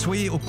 Soyez au...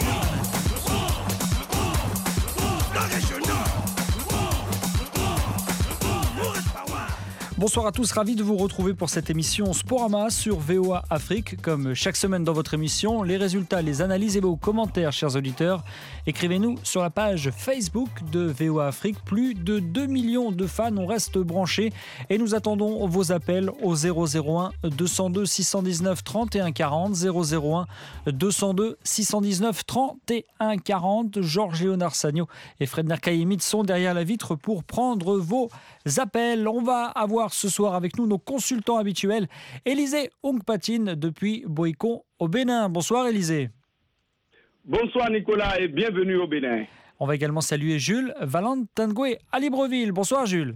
Bonsoir à tous, ravi de vous retrouver pour cette émission Sporama sur VOA Afrique. Comme chaque semaine dans votre émission, les résultats, les analyses et vos commentaires, chers auditeurs. Écrivez-nous sur la page Facebook de VOA Afrique. Plus de 2 millions de fans, on reste branchés et nous attendons vos appels au 001 202 619 31 40, 001 202 619 31 40. Georges Léonard Sagno et Fred Nerkayemit sont derrière la vitre pour prendre vos appels. On va avoir ce soir avec nous nos consultants habituels. Élisée Ongpatine depuis Boïcon au Bénin. Bonsoir Élisée. Bonsoir Nicolas et bienvenue au Bénin. On va également saluer Jules Valentangoué à Libreville. Bonsoir Jules.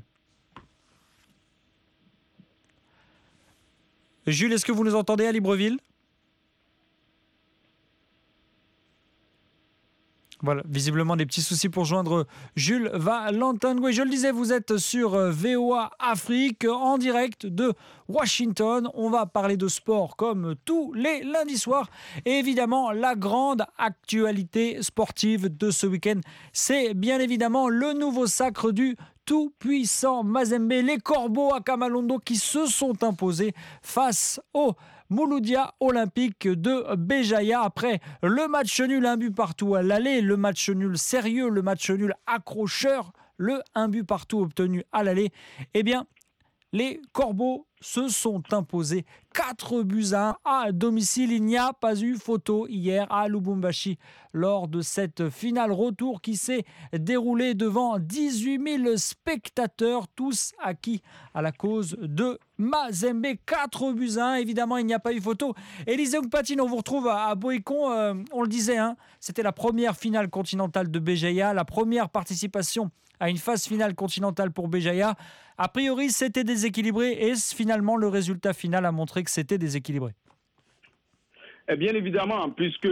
Jules, est-ce que vous nous entendez à Libreville ? Voilà, visiblement des petits soucis pour joindre Jules Valentangoué. Je le disais, vous êtes sur VOA Afrique en direct de Washington. On va parler de sport comme tous les lundis soirs. Et évidemment, la grande actualité sportive de ce week-end, c'est bien évidemment le nouveau sacre du tout-puissant Mazembe. Les Corbeaux à Kamalondo qui se sont imposés face aux Mouloudia Olympique de Béjaïa après le match nul, un but partout à l'aller, le match nul sérieux, le match nul accrocheur, le un but partout obtenu à l'aller. Eh bien, les Corbeaux se sont imposés 4-1 à domicile. Il n'y a pas eu photo hier à Lubumbashi lors de cette finale retour qui s'est déroulée devant 18 000 spectateurs, tous acquis à la cause de Mazembe. 4-1, évidemment, il n'y a pas eu photo. Élisée Ongpatine, on vous retrouve à Boïcon. On le disait, c'était la première finale continentale de Béjaïa, la première participation à une phase finale continentale pour Béjaïa. A priori, c'était déséquilibré et finalement, le résultat final a montré que c'était déséquilibré. Bien évidemment, puisque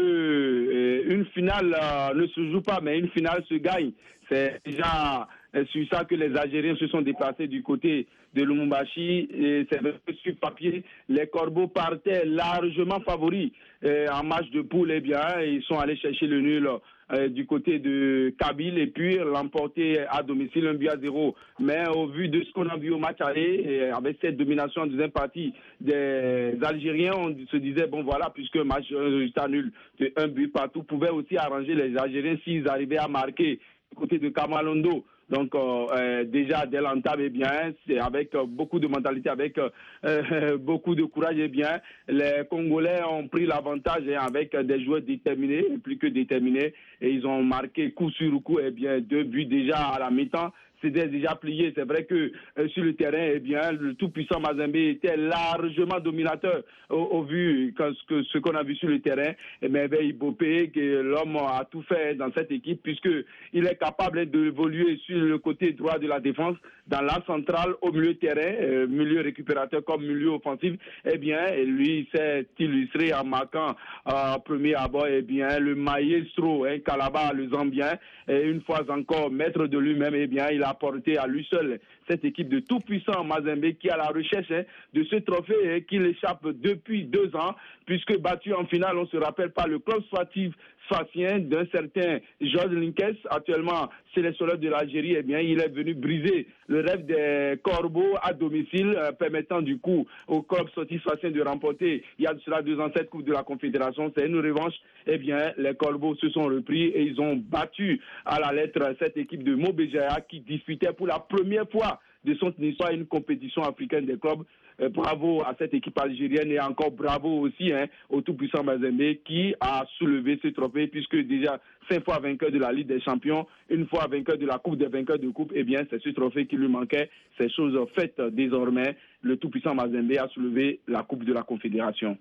une finale ne se joue pas, mais une finale se gagne. C'est déjà sur ça que les Algériens se sont déplacés du côté de Lubumbashi. Et c'est vrai que sur papier, les Corbeaux partaient largement favoris en match de poule. Eh bien, ils sont allés chercher le nul du côté de Kabylie et puis l'emporter à domicile 1-0. Mais au vu de ce qu'on a vu au match aller, avec cette domination en deuxième partie des Algériens, on se disait, bon voilà, puisque match résultat nul de 1 but partout pouvait aussi arranger les Algériens s'ils arrivaient à marquer du côté de Kamalondo. Donc déjà dès l'entame, eh bien, c'est avec beaucoup de mentalité, avec beaucoup de courage, eh bien, les Congolais ont pris l'avantage avec des joueurs déterminés, plus que déterminés, et ils ont marqué coup sur coup, eh bien, 2 buts déjà à la mi-temps. C'était déjà plié. C'est vrai que sur le terrain, eh bien, le tout-puissant Mazembe était largement dominateur au vu de ce qu'on a vu sur le terrain. Et bien, Ibopé, que l'homme a tout fait dans cette équipe, puisqu'il est capable d'évoluer sur le côté droit de la défense, dans la centrale, au milieu de terrain, milieu récupérateur comme milieu offensif. Eh bien, lui s'est illustré en marquant premier abord, eh bien, le maestro, Kalaba, le Zambien, et une fois encore, maître de lui-même, eh bien, il a apporté à lui seul cette équipe de tout-puissant Mazembe qui est à la recherche de ce trophée qui l'échappe depuis 2 ans, puisque battu en finale, on ne se rappelle pas, le club sportif sphacien d'un certain Georges Linkes, actuellement sélectionneur de l'Algérie, eh bien, il est venu briser le rêve des Corbeaux à domicile, permettant du coup au club sportif sphacien de remporter, il y a de cela 2 ans, cette Coupe de la Confédération. C'est une revanche. Eh bien, les Corbeaux se sont repris et ils ont battu à la lettre cette équipe de Mobéjaïa qui disputait pour la première fois de son histoire une compétition africaine des clubs. Bravo à cette équipe algérienne et encore bravo aussi au tout-puissant Mazembe qui a soulevé ce trophée, puisque déjà 5 fois vainqueur de la Ligue des Champions, une fois vainqueur de la Coupe des vainqueurs de Coupe. Eh bien, c'est ce trophée qui lui manquait. Ces choses faites désormais. Le tout-puissant Mazembe a soulevé la Coupe de la Confédération.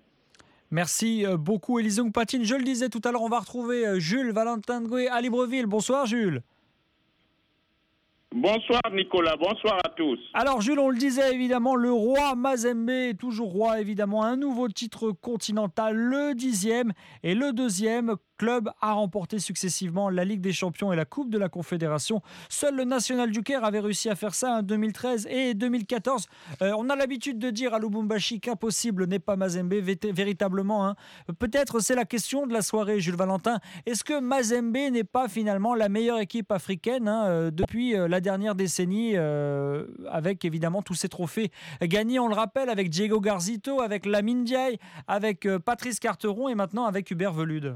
Merci beaucoup Élisée Ongpatine. Je le disais tout à l'heure, on va retrouver Jules Valentangoué à Libreville. Bonsoir Jules. Bonsoir Nicolas, bonsoir à tous. Alors Jules, on le disait évidemment, le roi Mazembe est toujours roi évidemment. Un nouveau titre continental, le 10e et le 2e club a remporté successivement la Ligue des Champions et la Coupe de la Confédération. Seul le National du Caire avait réussi à faire ça en 2013 et 2014. On a l'habitude de dire à Lubumbashi qu'impossible n'est pas Mazembe, véritablement. Hein. Peut-être c'est la question de la soirée, Jules Valentin. Est-ce que Mazembe n'est pas finalement la meilleure équipe africaine depuis la dernière décennie, avec évidemment tous ces trophées gagnés, on le rappelle, avec Diego Garzito, avec Lamine Ndiaye, avec Patrice Carteron et maintenant avec Hubert Velud?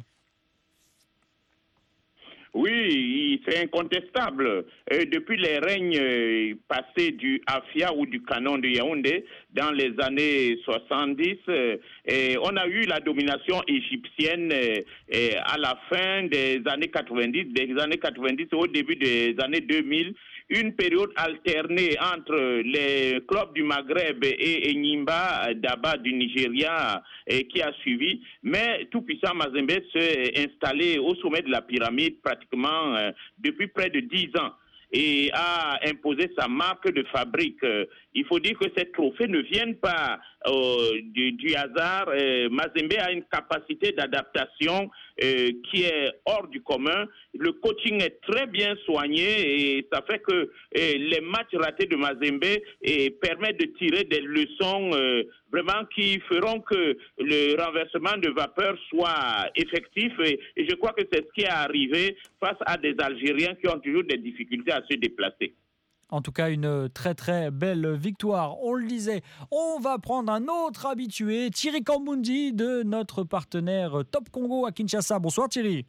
Oui, c'est incontestable. Depuis les règnes passés du Afia ou du canon de Yaoundé, dans les années 70, on a eu la domination égyptienne à la fin des années 90, au début des années 2000, une période alternée entre les clubs du Maghreb et Enyimba d'Aba du Nigeria qui a suivi. Mais tout puissant Mazembe s'est installé au sommet de la pyramide pratiquement depuis près de 10 ans et a imposé sa marque de fabrique. Il faut dire que ces trophées ne viennent pas du hasard. Mazembe a une capacité d'adaptation qui est hors du commun. Le coaching est très bien soigné et ça fait que les matchs ratés de Mazembe permettent de tirer des leçons vraiment qui feront que le renversement de vapeur soit effectif. Et je crois que c'est ce qui est arrivé face à des Algériens qui ont toujours des difficultés à se déplacer. En tout cas, une très très belle victoire. On le disait, on va prendre un autre habitué, Thierry Kambundi de notre partenaire Top Congo à Kinshasa. Bonsoir Thierry.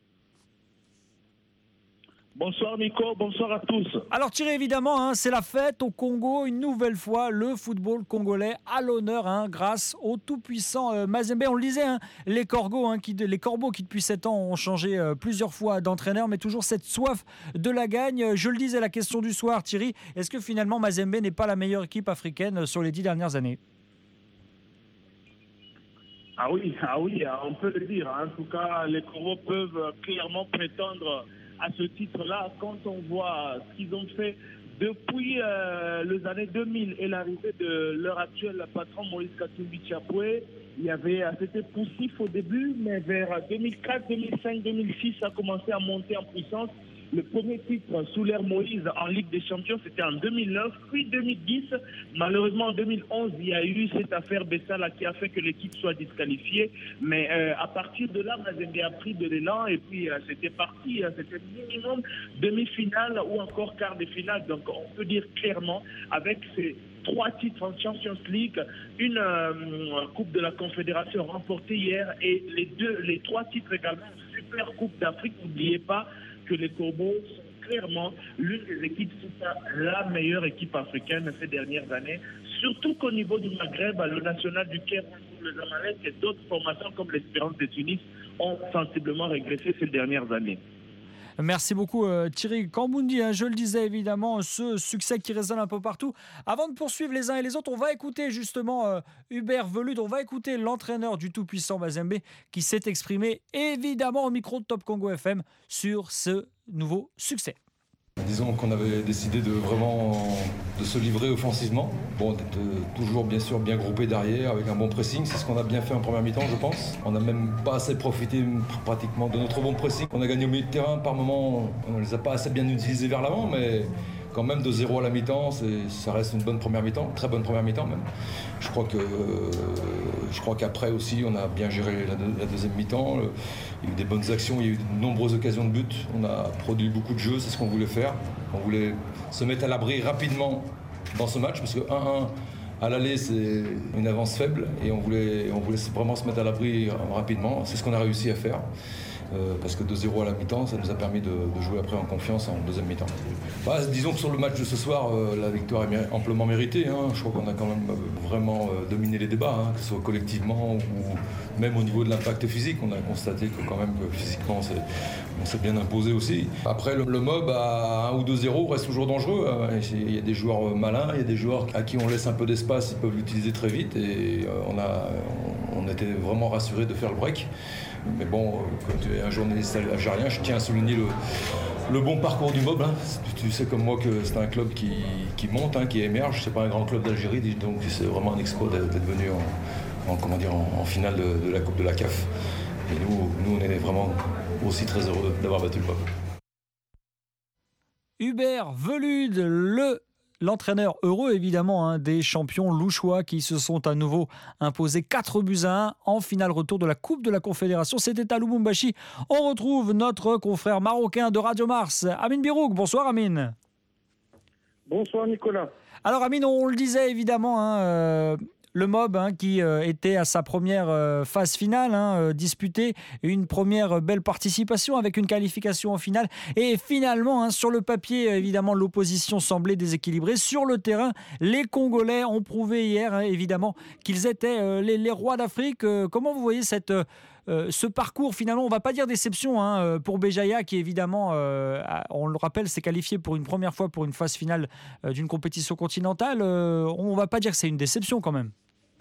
Bonsoir Nico, bonsoir à tous. Alors Thierry, évidemment, c'est la fête au Congo. Une nouvelle fois, le football congolais à l'honneur grâce au tout-puissant Mazembe. On le disait, les corbeaux qui depuis 7 ans ont changé plusieurs fois d'entraîneur, mais toujours cette soif de la gagne. Je le disais, la question du soir, Thierry, est-ce que finalement Mazembe n'est pas la meilleure équipe africaine sur les 10 dernières années ? Ah oui, on peut le dire. En tout cas, les corbeaux peuvent clairement prétendre à ce titre-là, quand on voit ce qu'ils ont fait depuis les années 2000 et l'arrivée de leur actuel patron Moïse Katumbi Chapoué, c'était poussif au début, mais vers 2004, 2005, 2006, ça a commencé à monter en puissance. Le premier titre sous l'ère Moïse en Ligue des Champions, c'était en 2009, puis 2010. Malheureusement, en 2011, il y a eu cette affaire Bessala qui a fait que l'équipe soit disqualifiée. Mais à partir de là, Mazembe a pris de l'élan et puis c'était parti. C'était minimum demi-finale ou encore quart de finale. Donc on peut dire clairement, avec ces 3 titres en Champions League, une Coupe de la Confédération remportée hier et les 3 titres également, Super Coupe d'Afrique, n'oubliez pas que les Corbeaux sont clairement l'une des équipes, c'est la meilleure équipe africaine ces dernières années. Surtout qu'au niveau du Maghreb, le National du Caire, le Zamalek et d'autres formations comme l'Espérance de Tunis ont sensiblement régressé ces dernières années. Merci beaucoup Thierry Kambundi. Je le disais évidemment, ce succès qui résonne un peu partout. Avant de poursuivre les uns et les autres, on va écouter justement Hubert Velud, on va écouter l'entraîneur du tout-puissant Mazembe qui s'est exprimé évidemment au micro de Top Congo FM sur ce nouveau succès. Disons qu'on avait décidé de se livrer offensivement, d'être toujours bien sûr bien groupé derrière avec un bon pressing, c'est ce qu'on a bien fait en première mi-temps je pense. On n'a même pas assez profité pratiquement de notre bon pressing. On a gagné au milieu de terrain par moments, on ne les a pas assez bien utilisés vers l'avant, mais quand même de 0 à la mi-temps, ça reste une bonne première mi-temps, très bonne première mi-temps même. Je crois qu'après aussi on a bien géré la deuxième mi-temps. Il y a eu des bonnes actions, il y a eu de nombreuses occasions de but. On a produit beaucoup de jeux, c'est ce qu'on voulait faire. On voulait se mettre à l'abri rapidement dans ce match parce que 1-1 à l'aller c'est une avance faible et on voulait vraiment se mettre à l'abri rapidement. C'est ce qu'on a réussi à faire. Parce que 2-0 à la mi-temps, ça nous a permis de jouer après en confiance en deuxième mi-temps. Disons que sur le match de ce soir, la victoire est amplement méritée. Je crois qu'on a quand même vraiment dominé les débats, que ce soit collectivement ou même au niveau de l'impact physique. On a constaté que quand même physiquement, on s'est bien imposé aussi. Après, le mob à 1 ou 2-0 reste toujours dangereux. Il y a des joueurs malins, il y a des joueurs à qui on laisse un peu d'espace, ils peuvent l'utiliser très vite. Et on est était vraiment rassurés de faire le break. Mais bon, quand tu es un journaliste algérien, je tiens à souligner le bon parcours du MOB. Tu sais comme moi que c'est un club qui monte, qui émerge. C'est pas un grand club d'Algérie, donc c'est vraiment un exploit d'être venu en finale de la Coupe de la CAF. Et nous, on est vraiment aussi très heureux d'avoir battu le MOB. Hubert Velude, l'entraîneur heureux évidemment des champions louchois qui se sont à nouveau imposés 4-1 en finale retour de la Coupe de la Confédération. C'était à Lubumbashi. On retrouve notre confrère marocain de Radio Mars, Amine Birouk. Bonsoir Amine. Bonsoir Nicolas. Alors Amine, on le disait évidemment, le MOB qui était à sa première phase finale, disputée, une première belle participation avec une qualification en finale. Et finalement, sur le papier, évidemment, l'opposition semblait déséquilibrée. Sur le terrain, les Congolais ont prouvé hier, évidemment, qu'ils étaient les rois d'Afrique. Comment vous voyez ce parcours, finalement, on ne va pas dire déception pour Béjaïa qui, évidemment, on le rappelle, s'est qualifié pour une première fois pour une phase finale d'une compétition continentale. On ne va pas dire que c'est une déception quand même.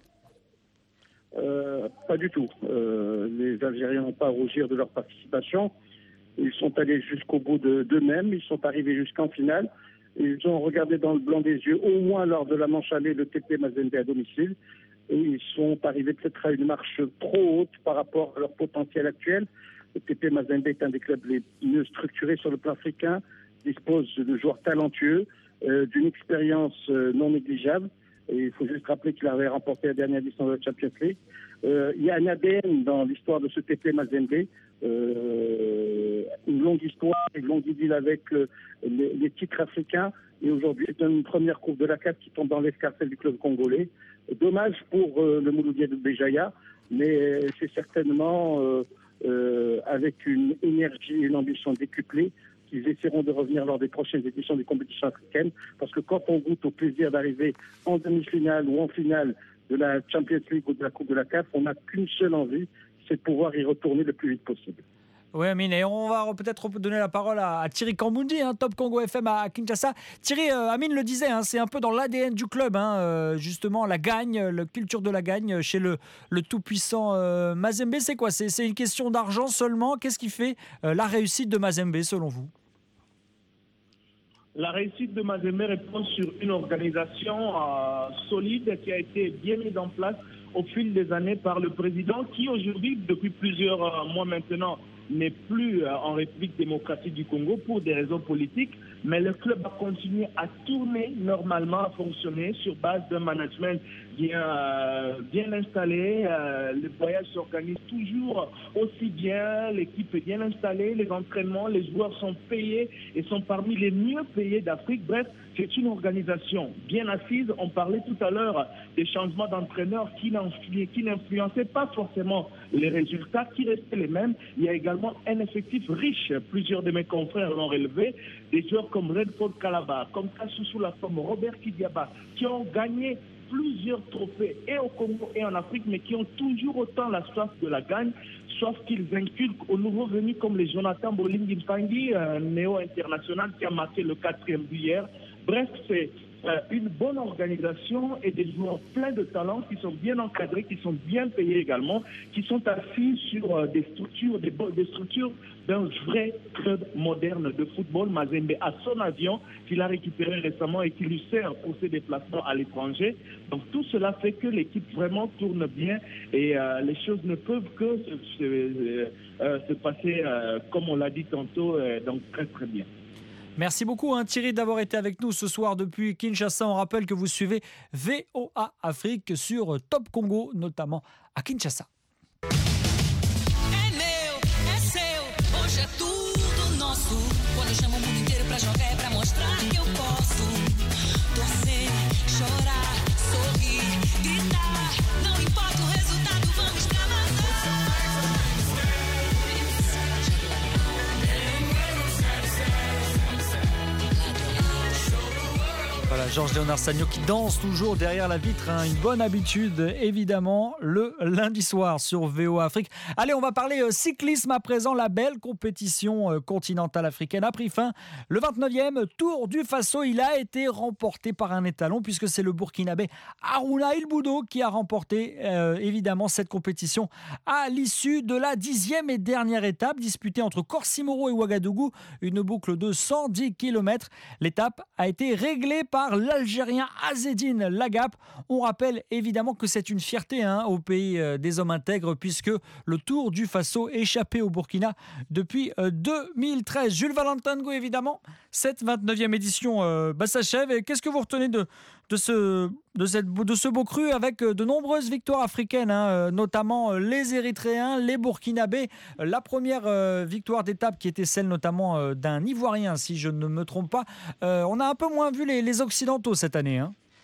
Pas du tout. Les Algériens n'ont pas à rougir de leur participation. Ils sont allés jusqu'au bout d'eux-mêmes. Ils sont arrivés jusqu'en finale. Ils ont regardé dans le blanc des yeux, au moins lors de la manche allée, le TP Mazembe à domicile. Et ils sont arrivés peut-être à une marche trop haute par rapport à leur potentiel actuel. Le TP Mazembe est un des clubs les mieux structurés sur le plan africain, dispose de joueurs talentueux, d'une expérience non négligeable. Et il faut juste rappeler qu'il avait remporté la dernière édition de la Champions League. Il y a un ADN dans l'histoire de ce TP Mazembe, une longue histoire, une longue idylle avec les titres africains. Et aujourd'hui, c'est une première Coupe de la CAF qui tombe dans l'escarcelle du club congolais. Dommage pour le Mouloudia de Béjaïa, mais c'est certainement avec une énergie et une ambition décuplées qu'ils essaieront de revenir lors des prochaines éditions des compétitions africaines. Parce que quand on goûte au plaisir d'arriver en demi-finale ou en finale de la Champions League ou de la Coupe de la CAF, on n'a qu'une seule envie, c'est de pouvoir y retourner le plus vite possible. Oui, Amine, et on va peut-être donner la parole à Thierry Kambundi, Top Congo FM à Kinshasa. Thierry, Amine le disait, c'est un peu dans l'ADN du club, justement, la gagne, la culture de la gagne chez le tout-puissant Mazembe. C'est quoi ? C'est une question d'argent seulement ? Qu'est-ce qui fait la réussite de Mazembe, selon vous ? La réussite de Mazembe repose sur une organisation solide qui a été bien mise en place au fil des années par le président qui aujourd'hui, depuis plusieurs mois maintenant, n'est plus en République démocratique du Congo pour des raisons politiques, mais le club a continué à tourner normalement, à fonctionner sur base d'un management bien installé. Les voyages s'organisent toujours aussi bien, l'équipe est bien installée, les entraînements, les joueurs sont payés et sont parmi les mieux payés d'Afrique. Bref, c'est une organisation bien assise. On parlait tout à l'heure des changements d'entraîneurs qui n'influençaient pas forcément les résultats, qui restaient les mêmes. Il y a également un effectif riche. Plusieurs de mes confrères l'ont relevé. Des joueurs comme Redford Kalaba, comme Kassoussou Lasom, Robert Kidiaba, qui ont gagné plusieurs trophées et au Congo et en Afrique, mais qui ont toujours autant la soif de la gagne, soif qu'ils inculquent aux nouveaux venus comme les Jonathan Bolingi Mpangi, néo-international qui a marqué le 4e but hier. Bref, c'est une bonne organisation et des joueurs pleins de talent qui sont bien encadrés, qui sont bien payés également, qui sont assis sur des structures d'un vrai club moderne de football. Mazembe a son avion qu'il a récupéré récemment et qui lui sert pour ses déplacements à l'étranger. Donc tout cela fait que l'équipe vraiment tourne bien et les choses ne peuvent que se passer, comme on l'a dit tantôt, donc très très bien. Merci beaucoup Thierry d'avoir été avec nous ce soir depuis Kinshasa. On rappelle que vous suivez VOA Afrique sur Top Congo, notamment à Kinshasa. Georges Léonard Sagno qui danse toujours derrière la vitre, hein. Une bonne habitude évidemment le lundi soir sur VOA Afrique. Allez, on va parler cyclisme à présent. La belle compétition continentale africaine a pris fin. Le 29e Tour du Faso, il a été remporté par un étalon puisque c'est le Burkinabé Harouna El Boudo qui a remporté évidemment cette compétition à l'issue de la 10e et dernière étape disputée entre Korsimoro et Ouagadougou, une boucle de 110 km. L'étape a été réglée par l'Algérien Azzedine Lagap. On rappelle évidemment que c'est une fierté au pays des hommes intègres puisque le Tour du Faso échappé au Burkina depuis 2013. Jules Valentingo, évidemment, cette 29e édition s'achève. Et qu'est-ce que vous retenez de ce beau cru avec de nombreuses victoires africaines, notamment les Érythréens, les Burkinabés. La première victoire d'étape qui était celle notamment d'un Ivoirien, si je ne me trompe pas. On a un peu moins vu les Occidentaux cette année.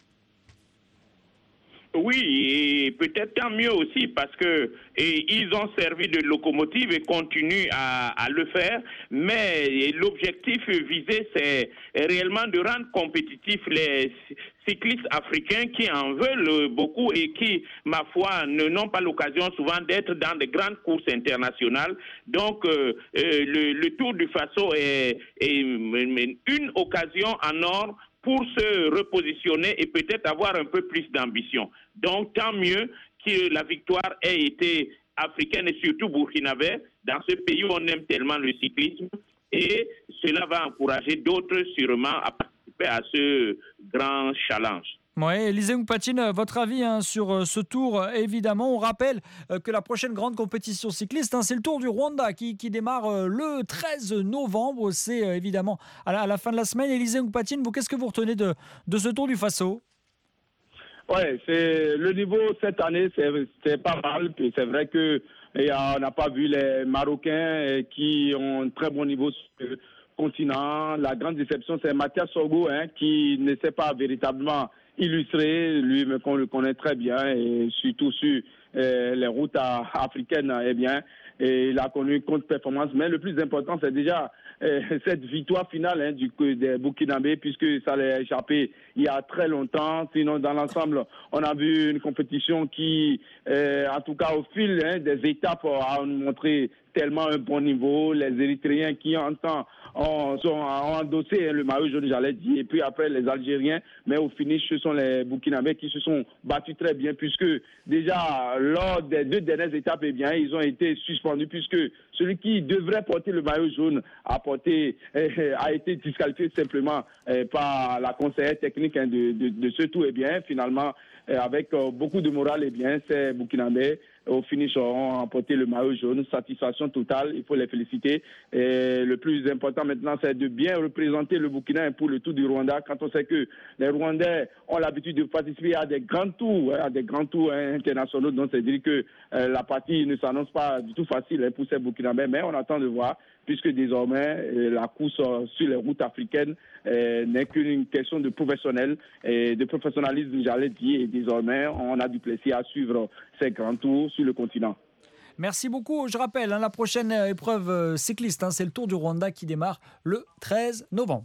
Oui, et peut-être tant mieux aussi parce que ils ont servi de locomotive et continuent à le faire. Mais l'objectif visé, c'est réellement de rendre compétitifs les cyclistes africains qui en veulent beaucoup et qui, ma foi, n'ont pas l'occasion souvent d'être dans de grandes courses internationales. Donc, le Tour du Faso est une occasion en or pour se repositionner et peut-être avoir un peu plus d'ambition. Donc, tant mieux que la victoire ait été africaine et surtout burkinabé, dans ce pays où on aime tellement le cyclisme. Et cela va encourager d'autres sûrement à participer à ce grand challenge. Oui, Élisée Mpatine, votre avis sur ce tour, évidemment. On rappelle que la prochaine grande compétition cycliste, c'est le Tour du Rwanda qui démarre le 13 novembre. C'est évidemment à la fin de la semaine. Élisée Mpatine, qu'est-ce que vous retenez de ce Tour du Faso ? Oui, c'est le niveau cette année, c'est pas mal. Puis c'est vrai que on n'a pas vu les Marocains qui ont un très bon niveau sur le continent. La grande déception, c'est Mathias Sogo qui ne s'est pas véritablement illustré, lui qu'on le connaît très bien, et surtout sur les routes africaines, et il a connu une contre-performance. Mais le plus important, c'est déjà cette victoire finale des Burkinabés, puisque ça l'est échappé il y a très longtemps. Sinon, dans l'ensemble, on a vu une compétition qui, en tout cas au fil des étapes, a montré tellement un bon niveau. Les Érythréens qui ont endossé le maillot jaune, j'allais dire, et puis après les Algériens, mais au finish, ce sont les Burkinabés qui se sont battus très bien, puisque déjà lors des 2 dernières étapes, ils ont été suspendus, puisque celui qui devrait porter le maillot jaune a été disqualifié simplement par la conseillère technique de ce tour. Finalement, avec beaucoup de morale, ces Burkinabés au finish ont remporté le maillot jaune. Satisfaction totale, il faut les féliciter. Et le plus important maintenant, c'est de bien représenter le Burkina pour le Tour du Rwanda. Quand on sait que les Rwandais ont l'habitude de participer à des grands tours, internationaux, donc c'est-à-dire que la partie ne s'annonce pas du tout facile pour ces Burkinabés, mais on attend de voir, puisque désormais la course sur les routes africaines n'est qu'une question de professionnel et de professionnalisme, j'allais dire, et désormais on a du plaisir à suivre ces grands tours sur le continent. Merci beaucoup. Je rappelle, la prochaine épreuve cycliste, c'est le Tour du Rwanda qui démarre le 13 novembre.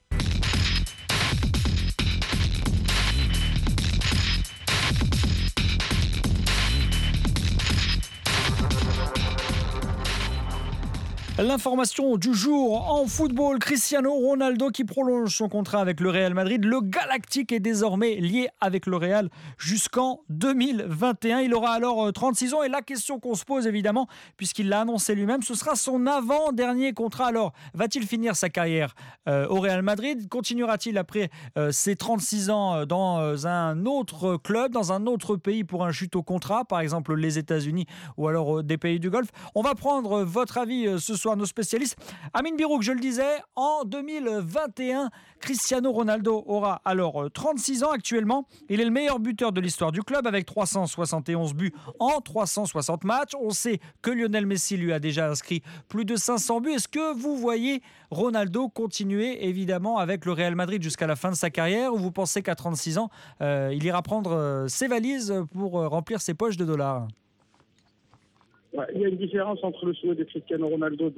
L'information du jour en football, Cristiano Ronaldo qui prolonge son contrat avec le Real Madrid. Le Galactique est désormais lié avec le Real jusqu'en 2021. Il aura alors 36 ans et la question qu'on se pose évidemment, puisqu'il l'a annoncé lui-même, ce sera son avant-dernier contrat. Alors, va-t-il finir sa carrière au Real Madrid ? Continuera-t-il après ses 36 ans dans un autre club, dans un autre pays pour un chute au contrat, par exemple les États-Unis ou alors des pays du Golfe ? On va prendre votre avis ce soir, nos spécialistes. Amine Birouk, je le disais, en 2021, Cristiano Ronaldo aura alors 36 ans actuellement. Il est le meilleur buteur de l'histoire du club avec 371 buts en 360 matchs. On sait que Lionel Messi lui a déjà inscrit plus de 500 buts. Est-ce que vous voyez Ronaldo continuer évidemment avec le Real Madrid jusqu'à la fin de sa carrière, ou vous pensez qu'à 36 ans, il ira prendre ses valises pour remplir ses poches de dollars ? Il y a une différence entre le souhait de Cristiano Ronaldo de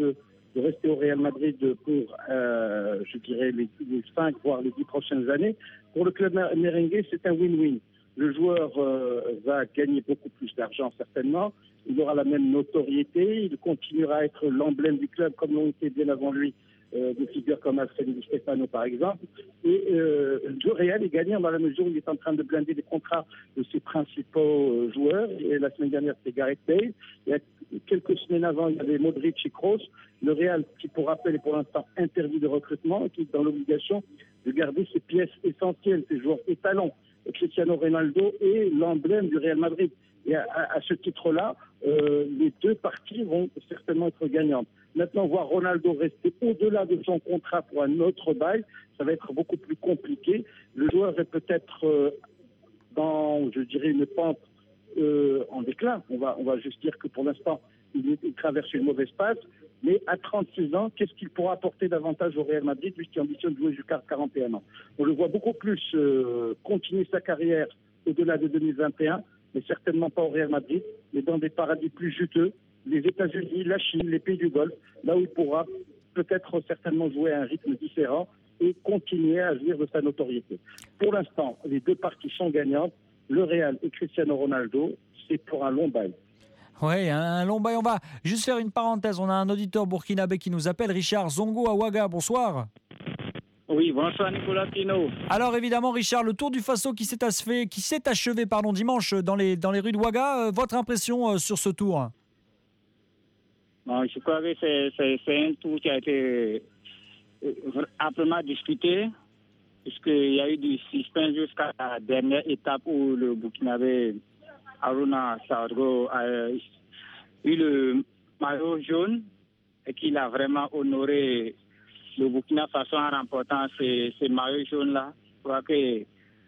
de rester au Real Madrid pour, je dirais, les 5 voire les 10 prochaines années. Pour le club merengue, c'est un win-win. Le joueur va gagner beaucoup plus d'argent certainement. Il aura la même notoriété. Il continuera à être l'emblème du club comme l'ont été bien avant lui des figures comme Alfredo Di Stefano par exemple. Et le Real est gagnant dans la mesure où il est en train de blinder les contrats de ses principaux joueurs. Et la semaine dernière, c'était Gareth Bale. Il y a quelques semaines avant, il y avait Modric et Kroos. Le Real, qui pour rappel est pour l'instant interdit de recrutement, qui est dans l'obligation de garder ses pièces essentielles, ses joueurs étalons. Cristiano Ronaldo est l'emblème du Real Madrid. Et à ce titre-là, les deux parties vont certainement être gagnantes. Maintenant, voir Ronaldo rester au-delà de son contrat pour un autre bail, ça va être beaucoup plus compliqué. Le joueur est peut-être dans, je dirais, une pente en déclin. On va juste dire que pour l'instant, il traverse une mauvaise passe. Mais à 36 ans, qu'est-ce qu'il pourra apporter davantage au Real Madrid, lui qui ambitionne de jouer jusqu'à 41 ans? On le voit beaucoup plus continuer sa carrière au-delà de 2021, mais certainement pas au Real Madrid, mais dans des paradis plus juteux, les États-Unis, la Chine, les pays du Golfe, là où il pourra peut-être certainement jouer à un rythme différent et continuer à jouir de sa notoriété. Pour l'instant, les deux parties sont gagnantes. Le Real et Cristiano Ronaldo, c'est pour un long bail. Oui, un long bail. On va juste faire une parenthèse. On a un auditeur burkinabé qui nous appelle, Richard Zongo à Ouaga. Bonsoir. Oui, bonsoir Nicolas Pino. Alors évidemment, Richard, le Tour du Faso qui s'est achevé dimanche dans les rues de Ouaga. Votre impression sur ce tour? Bon, je crois que c'est un tour qui a été amplement discuté, puisqu'il y a eu du suspense jusqu'à la dernière étape où le Burkinabé Aruna Sargo a eu le maillot jaune et qu'il a vraiment honoré le Burkina Faso en remportant ces maillots jaunes-là. Je crois que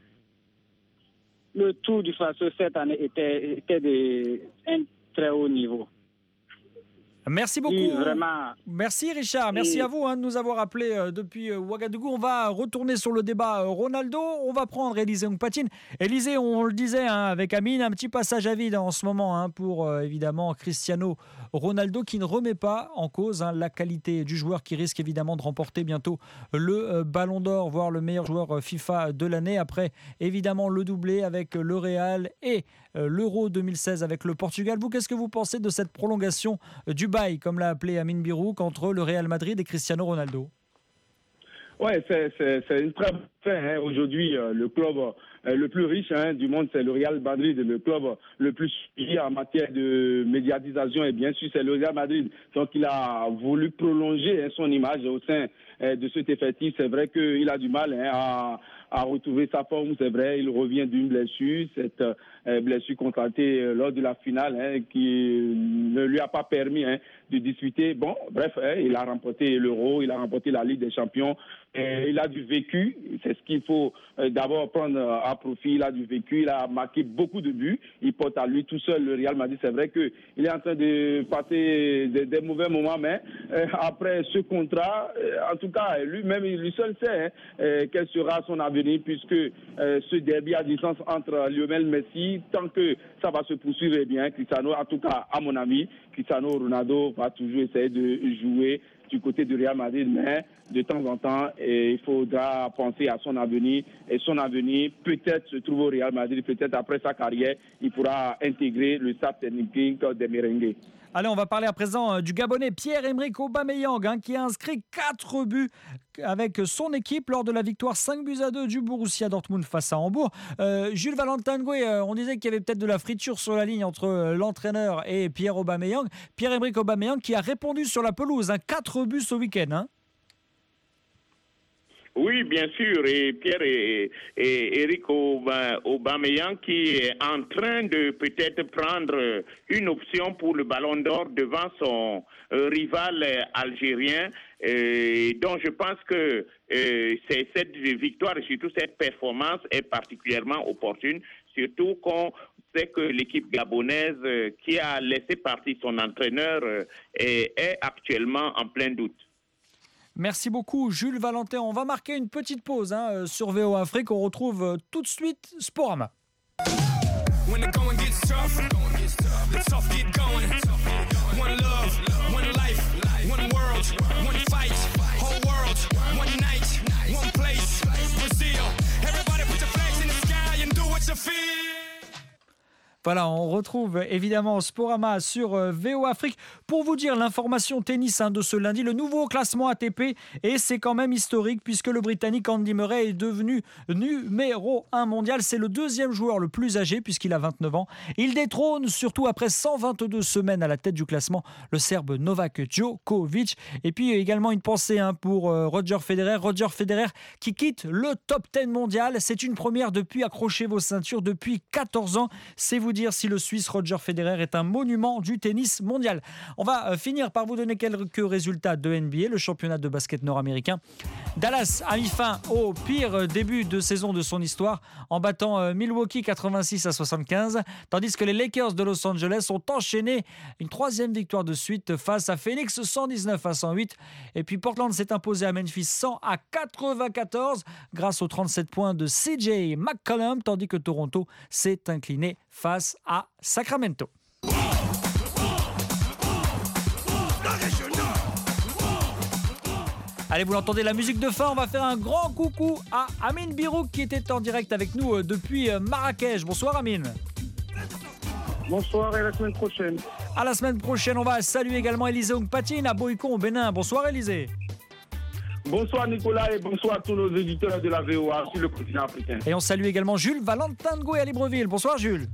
le Tour du Faso cette année était d'un très haut niveau. Merci beaucoup. Oui, vraiment. Merci Richard, merci à vous de nous avoir appelés depuis Ouagadougou. On va retourner sur le débat Ronaldo. On va prendre Élisée Ongpatine. Élisée, on le disait avec Amine, un petit passage à vide en ce moment pour évidemment Cristiano Ronaldo qui ne remet pas en cause la qualité du joueur qui risque évidemment de remporter bientôt le Ballon d'Or, voire le meilleur joueur FIFA de l'année après évidemment le doublé avec le Real et l'Euro 2016 avec le Portugal. Vous, qu'est-ce que vous pensez de cette prolongation du bail, comme l'a appelé Amine Birouk, entre le Real Madrid et Cristiano Ronaldo? Ouais, c'est une très bonne fin. Aujourd'hui, le club le plus riche du monde, c'est le Real Madrid. Le club le plus suivi en matière de médiatisation, et bien sûr, c'est le Real Madrid. Donc, il a voulu prolonger son image au sein de cet effectif. C'est vrai qu'il a du mal à retrouver sa forme. C'est vrai, il revient d'une blessure, cette blessure constatée lors de la finale qui ne lui a pas permis de disputer. Bon, bref, il a remporté l'Euro, il a remporté la Ligue des Champions. Il a du vécu, c'est ce qu'il faut d'abord prendre à profit. Il a du vécu, il a marqué beaucoup de buts. Il porte à lui tout seul le Real Madrid. C'est vrai qu'il est en train de passer des mauvais moments, mais après ce contrat, en tout cas, lui-même, lui seul sait quel sera son avenir, puisque ce derby à distance entre Lionel Messi, tant que ça va se poursuivre, eh bien, Cristiano, en tout cas, à mon avis, Cristiano Ronaldo va toujours essayer de jouer du côté du Real Madrid, mais de temps en temps, il faudra penser à son avenir. Et son avenir, peut-être, se trouve au Real Madrid. Peut-être après sa carrière, il pourra intégrer le staff technique des merengues. Allez, on va parler à présent du Gabonais Pierre-Emerick Aubameyang qui a inscrit 4 buts avec son équipe lors de la victoire 5-2 du Borussia Dortmund face à Hambourg. Jules Valentin Ngoué, on disait qu'il y avait peut-être de la friture sur la ligne entre l'entraîneur et Pierre-Emerick Aubameyang qui a répondu sur la pelouse. 4 buts ce week-end. Oui, bien sûr, et Pierre et Eric Aubameyang qui est en train de peut-être prendre une option pour le Ballon d'Or devant son rival algérien, dont je pense que cette victoire et surtout cette performance est particulièrement opportune, surtout qu'on sait que l'équipe gabonaise qui a laissé partir son entraîneur est actuellement en plein doute. Merci beaucoup Jules Valentin. On va marquer une petite pause sur VOA Afrique. On retrouve tout de suite Sporama. Voilà, on retrouve évidemment Sporama sur VO Afrique. Pour vous dire l'information tennis de ce lundi, le nouveau classement ATP, et c'est quand même historique puisque le Britannique Andy Murray est devenu numéro 1 mondial. C'est le deuxième joueur le plus âgé puisqu'il a 29 ans. Il détrône surtout après 122 semaines à la tête du classement le Serbe Novak Djokovic. Et puis également une pensée pour Roger Federer. Roger Federer qui quitte le top 10 mondial. C'est une première depuis, accrochez vos ceintures, depuis 14 ans. C'est vous dire si le Suisse Roger Federer est un monument du tennis mondial. On va finir par vous donner quelques résultats de NBA, le championnat de basket nord-américain. Dallas a mis fin au pire début de saison de son histoire en battant Milwaukee 86-75, tandis que les Lakers de Los Angeles ont enchaîné une troisième victoire de suite face à Phoenix 119-108. Et puis Portland s'est imposé à Memphis 100-94 grâce aux 37 points de CJ McCollum, tandis que Toronto s'est incliné face à Sacramento. Allez, vous l'entendez, la musique de fin. On va faire un grand coucou à Amine Birouk qui était en direct avec nous depuis Marrakech. Bonsoir Amine. Bonsoir et à la semaine prochaine. À la semaine prochaine. On va saluer également Élisée Ongpatine à Boycon au Bénin. Bonsoir Élisée. Bonsoir Nicolas et bonsoir à tous nos éditeurs de la VOA sur le continent africain. Et on salue également Jules Valentin-Ngoué à Libreville. Bonsoir Jules.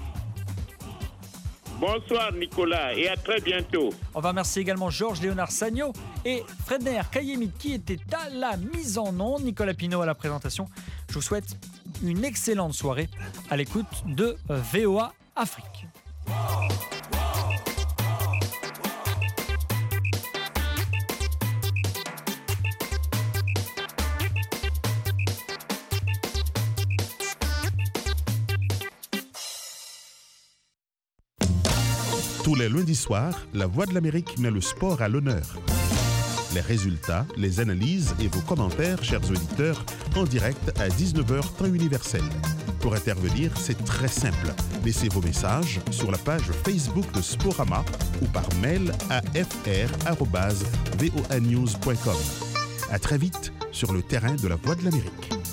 Bonsoir Nicolas et à très bientôt. On va remercier également Georges Léonard Sagno et Fredner Kayemit qui était à la mise en onde, Nicolas Pinault à la présentation. Je vous souhaite une excellente soirée à l'écoute de VOA Afrique. Tous les lundis soirs, La Voix de l'Amérique met le sport à l'honneur. Les résultats, les analyses et vos commentaires, chers auditeurs, en direct à 19h temps universel. Pour intervenir, c'est très simple. Laissez vos messages sur la page Facebook de Sporama ou par mail à fr@voanews.com. À très vite sur le terrain de La Voix de l'Amérique.